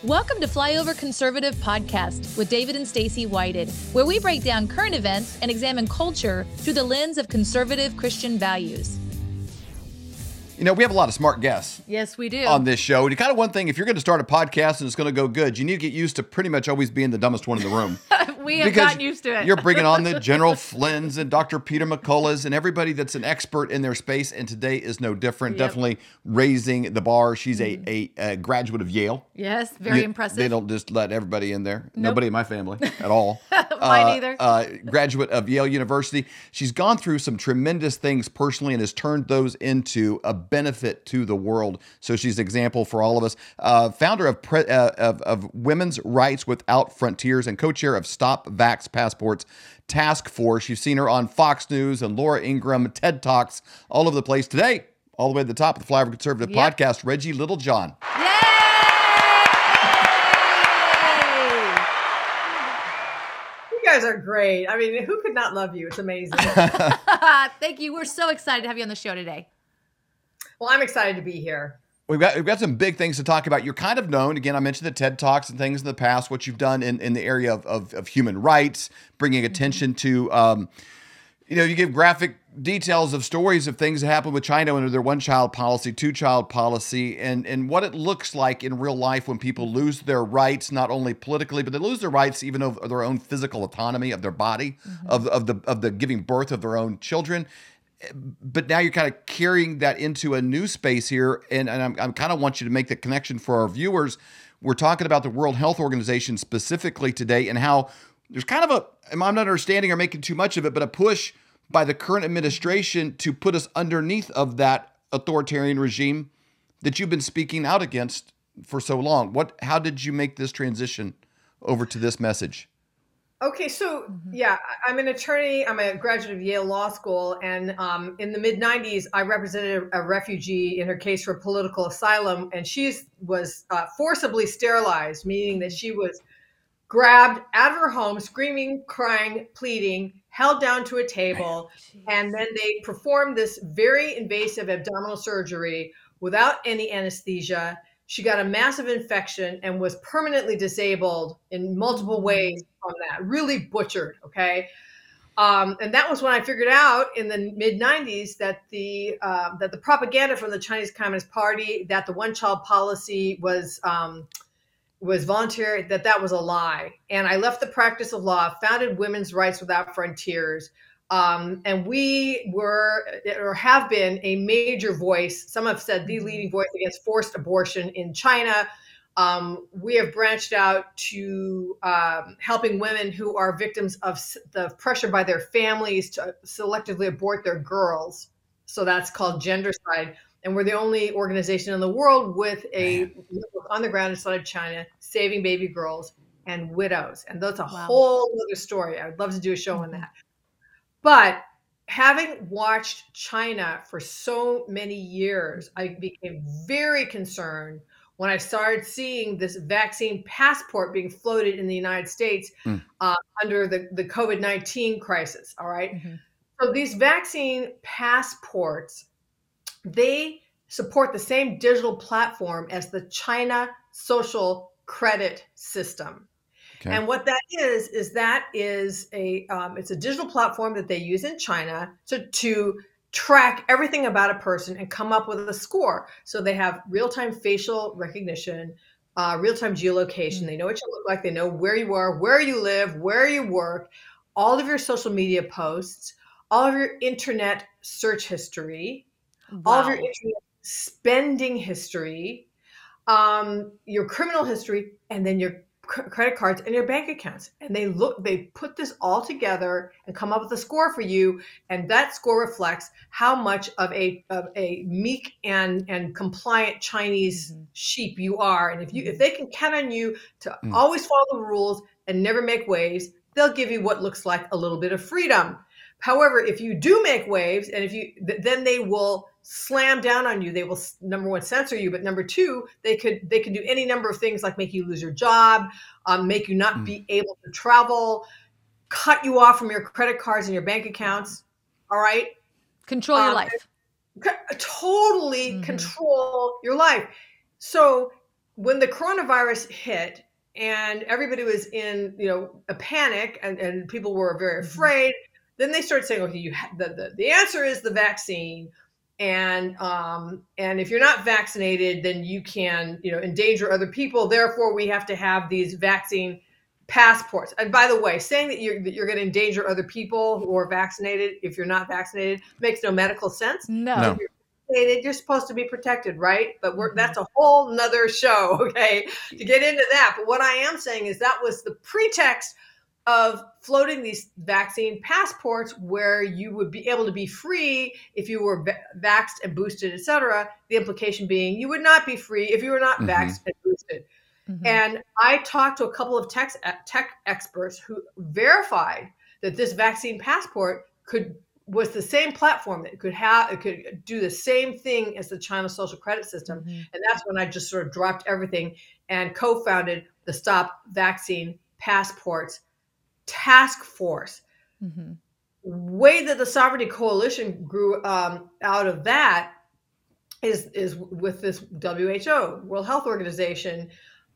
Welcome to Flyover Conservative Podcast with David and Stacey Whited, where we break down current events and examine culture through the lens of conservative Christian values. You know, we have a lot of smart guests. Yes, we do. On this show. And kind of one thing, if you're going to start a podcast and it's going to go good, you need to get used to pretty much always being the dumbest one in the room. We have gotten used to it. You're bringing on the General Flynn's and Dr. Peter McCullough's and everybody that's an expert in their space. And today is no different. Yep. Definitely raising the bar. She's a graduate of Yale. Yes, very impressive. They don't just let everybody in there. Nope. Nobody in my family at all. Mine either. Graduate of Yale University. She's gone through some tremendous things personally and has turned those into a benefit to the world. So she's an example for all of us. Founder of Women's Rights Without Frontiers and co-chair of Stop Vax Passports Task Force. You've seen her on Fox News and Laura Ingraham, TED Talks, all over the place. Today, all the way to the top of the Flyover Conservative Podcast, Reggie Littlejohn. Yay! You guys are great. I mean, who could not love you? It's amazing. Thank you. We're so excited to have you on the show today. Well, I'm excited to be here. We've got some big things to talk about. You're kind of known, again, I mentioned the TED Talks and things in the past, what you've done in the area of human rights, bringing attention to, you give graphic details of stories of things that happen with China under their one-child policy, two-child policy, and what it looks like in real life when people lose their rights, not only politically, but they lose their rights even of their own physical autonomy of their body, of the giving birth of their own children. But now you're kind of carrying that into a new space here, and I'm kind of want you to make the connection for our viewers. We're talking about the World Health Organization specifically today, and how there's kind of I'm not understanding or making too much of it, but a push by the current administration to put us underneath of that authoritarian regime that you've been speaking out against for so long. How did you make this transition over to this message? Okay, so I'm an attorney. I'm a graduate of Yale Law School, and in the mid-'90s, I represented a refugee in her case for political asylum, and she was forcibly sterilized, meaning that she was grabbed out of her home, screaming, crying, pleading, held down to a table, and then they performed this very invasive abdominal surgery without any anesthesia. She got a massive infection and was permanently disabled in multiple ways from that, really butchered, okay? And that was when I figured out in the mid-'90s that the propaganda from the Chinese Communist Party that the one-child policy was voluntary, that was a lie. And I left the practice of law, founded Women's Rights Without Frontiers, and we were, or have been, a major voice. Some have said the leading voice against forced abortion in China. We have branched out to helping women who are victims of the pressure by their families to selectively abort their girls. So that's called Gendercide. And we're the only organization in the world with a on the ground inside of China, saving baby girls and widows. And that's a whole other story. I would love to do a show on that. But having watched China for so many years, I became very concerned when I started seeing this vaccine passport being floated in the United States under the COVID-19 crisis. All right. Mm-hmm. So these vaccine passports, they support the same digital platform as the China social credit system. Okay. And what that is it's a digital platform that they use in China to track everything about a person and come up with a score. So they have real-time facial recognition, real-time geolocation. Mm-hmm. They know what you look like. They know where you are, where you live, where you work, all of your social media posts, all of your internet search history, all of your internet spending history, your criminal history, and then your credit cards and your bank accounts. And they put this all together and come up with a score for you. And that score reflects how much of a meek and compliant Chinese sheep you are. And if they can count on you to always follow the rules and never make waves, they'll give you what looks like a little bit of freedom. However, if you do make waves, and then they will slam down on you. They will, number one, censor you, but number two, they could do any number of things like make you lose your job, make you not be able to travel, cut you off from your credit cards and your bank accounts. All right, control your life. Totally control your life. So when the coronavirus hit and everybody was in, a panic and people were very afraid, then they started saying, okay, the answer is the vaccine. And if you're not vaccinated, then you can, endanger other people. Therefore, we have to have these vaccine passports. And by the way, saying that you're going to endanger other people who are vaccinated if you're not vaccinated makes no medical sense. No. You're supposed to be protected, right? But that's a whole nother show, okay, to get into that. But what I am saying is that was the pretext of floating these vaccine passports where you would be able to be free if you were vaxxed and boosted, et cetera. The implication being you would not be free if you were not vaxxed and boosted. And I talked to a couple of tech experts who verified that this vaccine passport was the same platform that it could do the same thing as the China social credit system. And that's when I just sort of dropped everything and co-founded the Stop Vaccine Passports Task Force. Way that the Sovereignty Coalition grew out of that is with this WHO, World Health Organization,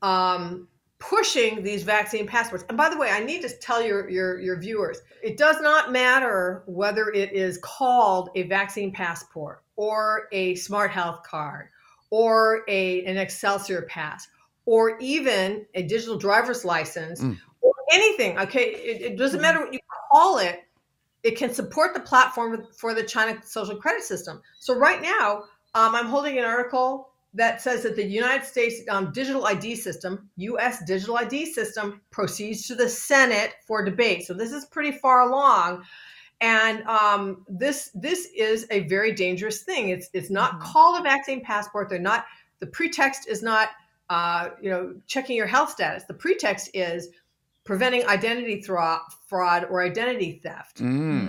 pushing these vaccine passports. And by the way, I need to tell your viewers, it does not matter whether it is called a vaccine passport or a smart health card or an Excelsior pass or even a digital driver's license or anything. Okay, it doesn't matter what you call it. It can support the platform for the China social credit system. So right now, I'm holding an article that says that the United States digital ID system, U.S. digital ID system, proceeds to the Senate for debate. So this is pretty far along, and this is a very dangerous thing. It's not called a vaccine passport. The pretext is not checking your health status. The pretext is preventing identity fraud or identity theft.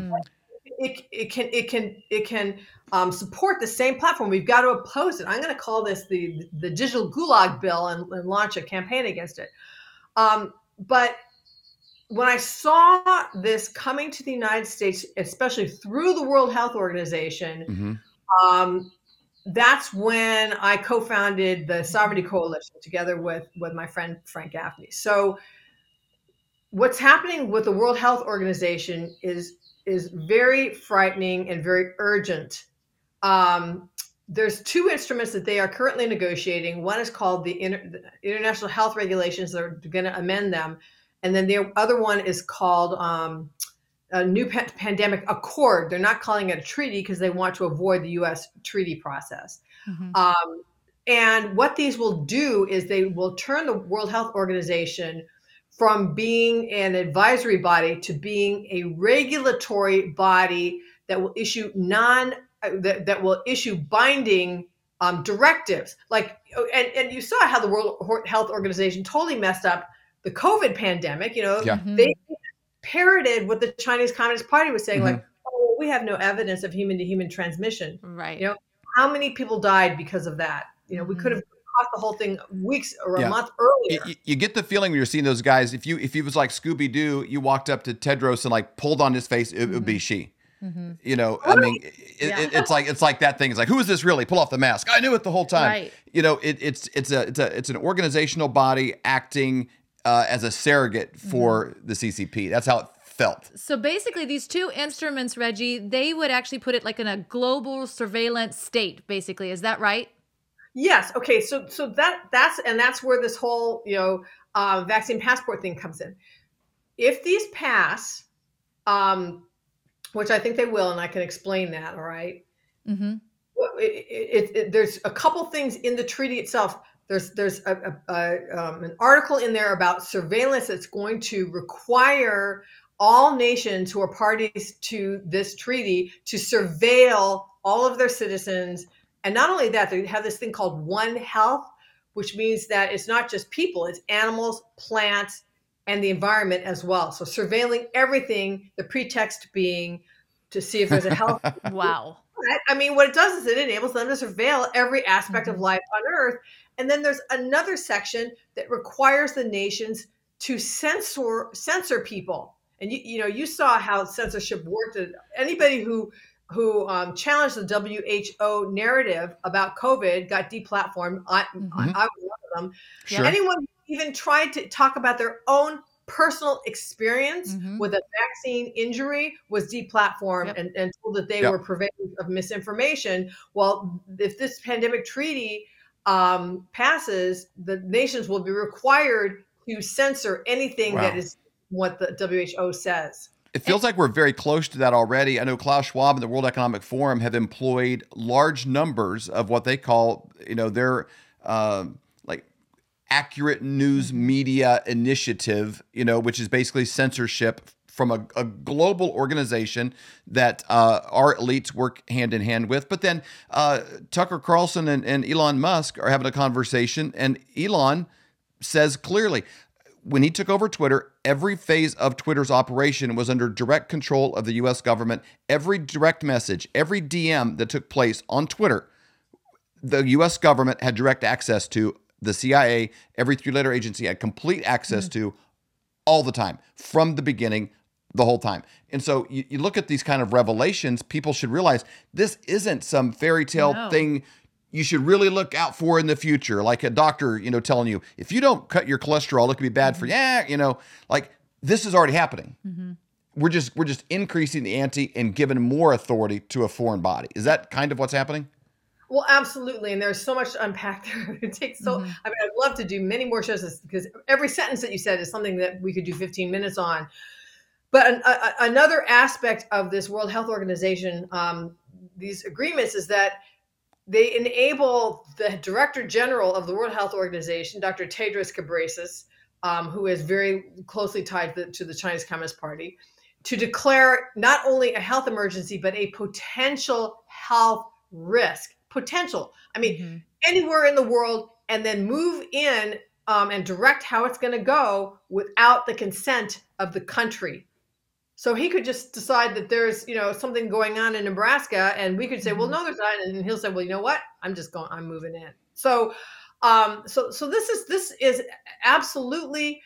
It can support the same platform. We've got to oppose it. I'm going to call this the digital gulag bill and launch a campaign against it. But when I saw this coming to the United States, especially through the World Health Organization, that's when I co-founded the Sovereignty Coalition together with my friend Frank Gaffney. So what's happening with the World Health Organization is very frightening and very urgent. There's two instruments that they are currently negotiating. One is called the International Health Regulations. They're going to amend them. And then the other one is called a new pandemic accord. They're not calling it a treaty because they want to avoid the U.S. treaty process. And what these will do is they will turn the World Health Organization from being an advisory body to being a regulatory body that will issue binding directives. And you saw how the World Health Organization totally messed up the COVID pandemic. They parroted what the Chinese Communist Party was saying, like, oh, we have no evidence of human to human transmission. Right. How many people died because of that? We could have caught the whole thing weeks or a month earlier. You get the feeling when you're seeing those guys, if he was like Scooby-Doo, you walked up to Tedros and like pulled on his face, it would be she. I mean, it's like that thing. It's like, who is this really? Pull off the mask. I knew it the whole time. Right. It's an organizational body acting as a surrogate for the CCP. That's how it felt. So basically, these two instruments, Reggie, they would actually put it like in a global surveillance state. Basically, is that right? Yes. Okay. So that's where this whole vaccine passport thing comes in. If these pass, which I think they will, and I can explain that. All right. There's a couple things in the treaty itself. There's an article in there about surveillance that's going to require all nations who are parties to this treaty to surveil all of their citizens. And not only that, they have this thing called One Health, which means that it's not just people, it's animals, plants, and the environment as well. So surveilling everything, the pretext being to see if there's a health. Wow. I mean, what it does is it enables them to surveil every aspect of life on Earth. And then there's another section that requires the nations to censor people. And you saw how censorship worked. Anybody who challenged the WHO narrative about COVID got deplatformed. I was one of them. Sure. Anyone who even tried to talk about their own personal experience with a vaccine injury was deplatformed and told that they were purveyors of misinformation. Well, if this pandemic treaty passes, the nations will be required to censor anything that is what the WHO says. It feels like we're very close to that already. I know Klaus Schwab and the World Economic Forum have employed large numbers of what they call, their like accurate news media initiative, which is basically censorship from a global organization that our elites work hand in hand with. But then Tucker Carlson and Elon Musk are having a conversation, and Elon says clearly, when he took over Twitter, every phase of Twitter's operation was under direct control of the U.S. government. Every direct message, every DM that took place on Twitter, the U.S. government had direct access to. The CIA, every three-letter agency had complete access to all the time, from the beginning, the whole time. And so you look at these kind of revelations, people should realize this isn't some fairy tale thing you should really look out for in the future. Like a doctor, telling you, if you don't cut your cholesterol, it could be bad for you. Like this is already happening. We're just increasing the ante and giving more authority to a foreign body. Is that kind of what's happening? Well, absolutely. And there's so much to unpack there. It takes I mean, I'd love to do many more shows because every sentence that you said is something that we could do 15 minutes on. But another aspect of this World Health Organization, these agreements, is that they enable the Director General of the World Health Organization, Dr. Tedros Ghebreyesus, who is very closely tied to the Chinese Communist Party, to declare not only a health emergency, but a potential health risk. Potential. I mean, anywhere in the world, and then move in and direct how it's going to go without the consent of the country. So he could just decide that there's, something going on in Nebraska, and we could say, well, no, there's not. And he'll say, well, you know what? I'm moving in. So, so this is absolutely,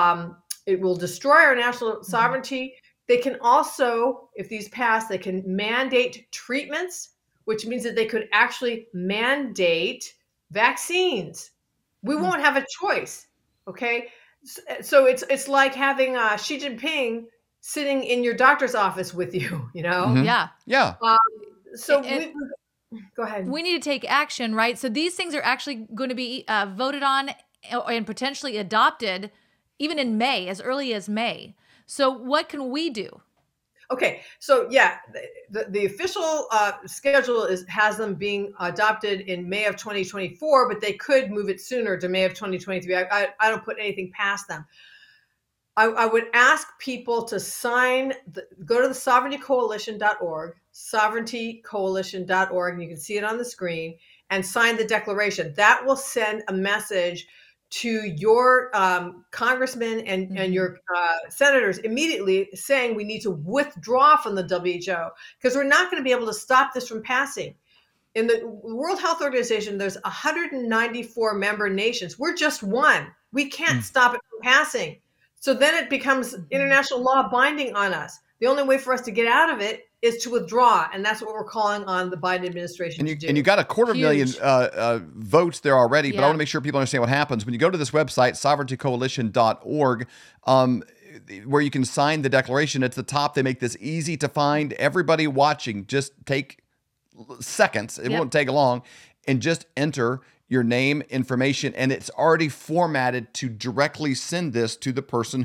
it will destroy our national sovereignty. They can also, if these pass, they can mandate treatments, which means that they could actually mandate vaccines. We won't have a choice. Okay. So it's like having Xi Jinping sitting in your doctor's office with you, Yeah. So go ahead. We need to take action, right? So these things are actually going to be voted on and potentially adopted even in May, as early as May. So what can we do? Okay, so yeah, the official schedule has them being adopted in May of 2024, but they could move it sooner to May of 2023. I don't put anything past them. I would ask people to go to the sovereigntycoalition.org, sovereigntycoalition.org, and you can see it on the screen, and sign the declaration. That will send a message to your congressmen and your senators immediately, saying we need to withdraw from the WHO because we're not going to be able to stop this from passing. In the World Health Organization, there's 194 member nations. We're just one. We can't stop it from passing. So then it becomes international law binding on us. The only way for us to get out of it is to withdraw, and that's what we're calling on the Biden administration to do. And you got 250,000 votes there already, but I want to make sure people understand what happens. When you go to this website, sovereigntycoalition.org, where you can sign the declaration, at the top they make this easy to find. Everybody watching, just take seconds. It won't take long, and just enter your name, information, and it's already formatted to directly send this to the person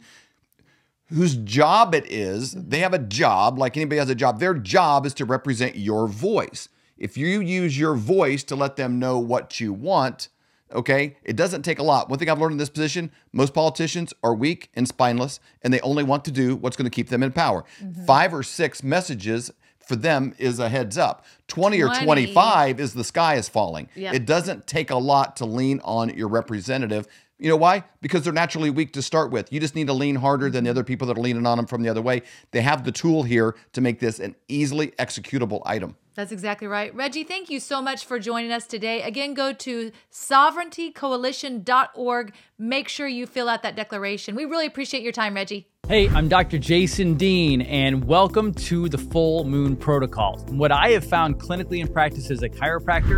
whose job it is. They have a job, like anybody has a job. Their job is to represent your voice. If you use your voice to let them know what you want, okay, it doesn't take a lot. One thing I've learned in this position, most politicians are weak and spineless, and they only want to do what's going to keep them in power. 5 or 6 messages for them is a heads up. 20 or 25 is the sky is falling. It doesn't take a lot to lean on your representative. You know why? Because they're naturally weak to start with. You just need to lean harder than the other people that are leaning on them from the other way. They have the tool here to make this an easily executable item. That's exactly right. Reggie, thank you so much for joining us today. Again, go to sovereigntycoalition.org. Make sure you fill out that declaration. We really appreciate your time, Reggie. Hey, I'm Dr. Jason Dean, and welcome to the Full Moon Protocol. What I have found clinically in practice as a chiropractor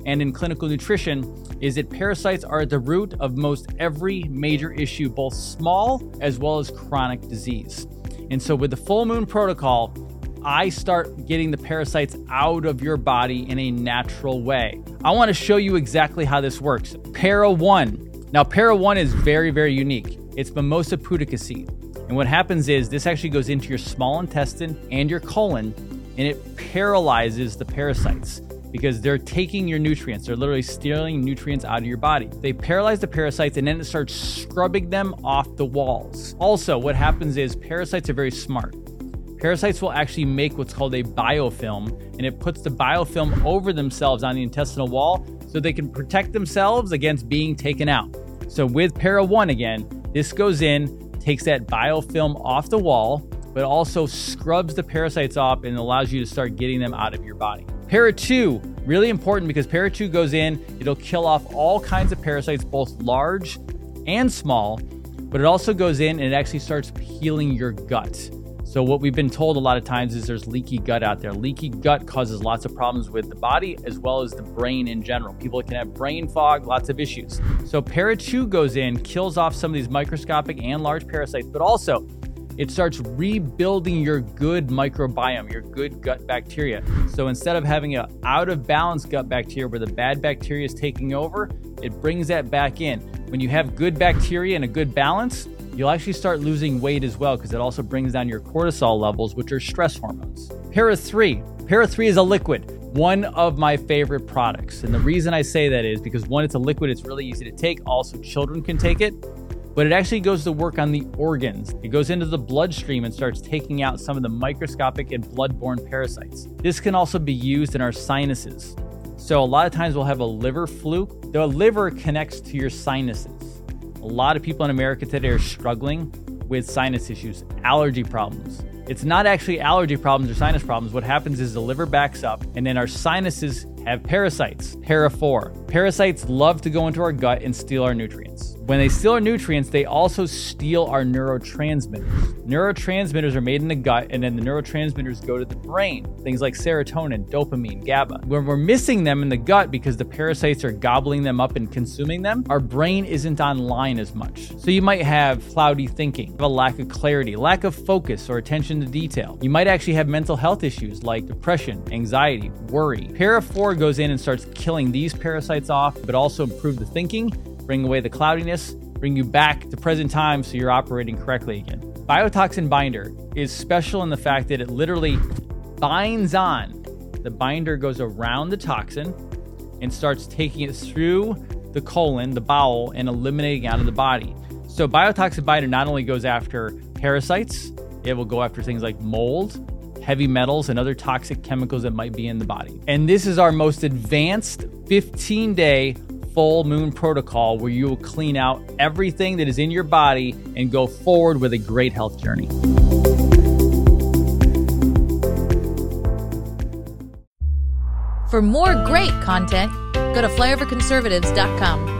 and in clinical nutrition is that parasites are at the root of most every major issue, both small as well as chronic disease. And so with the Full Moon Protocol, I start getting the parasites out of your body in a natural way. I want to show you exactly how this works. Para 1. Now, Para 1 is very, very unique. It's Mimosa pudica seed. And what happens is this actually goes into your small intestine and your colon, and it paralyzes the parasites because they're taking your nutrients. They're literally stealing nutrients out of your body. They paralyze the parasites, and then it starts scrubbing them off the walls. Also, what happens is parasites are very smart. Parasites will actually make what's called a biofilm, and it puts the biofilm over themselves on the intestinal wall so they can protect themselves against being taken out. So with Para 1 again, this goes in, takes that biofilm off the wall, but also scrubs the parasites off and allows you to start getting them out of your body. Para 2, really important because Para 2 goes in, it'll kill off all kinds of parasites, both large and small, but it also goes in and it actually starts healing your gut. So what we've been told a lot of times is there's leaky gut out there. Leaky gut causes lots of problems with the body as well as the brain in general. People can have brain fog, lots of issues. So Para 2 goes in, kills off some of these microscopic and large parasites, but also it starts rebuilding your good microbiome, your good gut bacteria. So instead of having an out of balance gut bacteria where the bad bacteria is taking over, it brings that back in. When you have good bacteria and a good balance, you'll actually start losing weight as well because it also brings down your cortisol levels, which are stress hormones. Para 3. Para 3 is a liquid, one of my favorite products. And the reason I say that is because one, it's a liquid, it's really easy to take. Also, children can take it, but it actually goes to work on the organs. It goes into the bloodstream and starts taking out some of the microscopic and bloodborne parasites. This can also be used in our sinuses. So a lot of times we'll have a liver fluke. The liver connects to your sinuses. A lot of people in America today are struggling with sinus issues, allergy problems. It's not actually allergy problems or sinus problems. What happens is the liver backs up and then our sinuses have parasites. Para 4. Parasites love to go into our gut and steal our nutrients. When they steal our nutrients, they also steal our neurotransmitters. Neurotransmitters are made in the gut, and then the neurotransmitters go to the brain. Things like serotonin, dopamine, GABA. When we're missing them in the gut because the parasites are gobbling them up and consuming them, our brain isn't online as much. So you might have cloudy thinking, a lack of clarity, lack of focus or attention to detail. You might actually have mental health issues like depression, anxiety, worry. Para 4 goes in and starts killing these parasites off, but also improve the thinking, bring away the cloudiness, bring you back to present time so you're operating correctly again. Biotoxin binder is special in the fact that it literally binds on. The binder goes around the toxin and starts taking it through the colon, the bowel, and eliminating out of the body. So biotoxin binder not only goes after parasites, it will go after things like mold, heavy metals, and other toxic chemicals that might be in the body. And this is our most advanced 15-day Full Moon Protocol where you will clean out everything that is in your body and go forward with a great health journey. For more great content, go to flyoverconservatives.com.